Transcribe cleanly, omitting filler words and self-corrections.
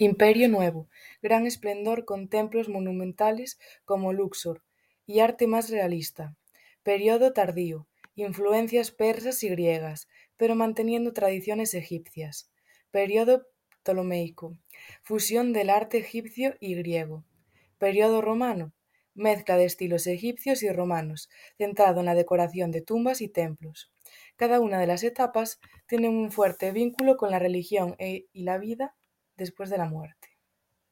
Imperio Nuevo, gran esplendor con templos monumentales como Luxor y arte más realista. Periodo tardío, influencias persas y griegas, pero manteniendo tradiciones egipcias. Periodo ptolomeico, fusión del arte egipcio y griego. Periodo romano, mezcla de estilos egipcios y romanos, centrado en la decoración de tumbas y templos. Cada una de las etapas tiene un fuerte vínculo con la religión y la vida después de la muerte.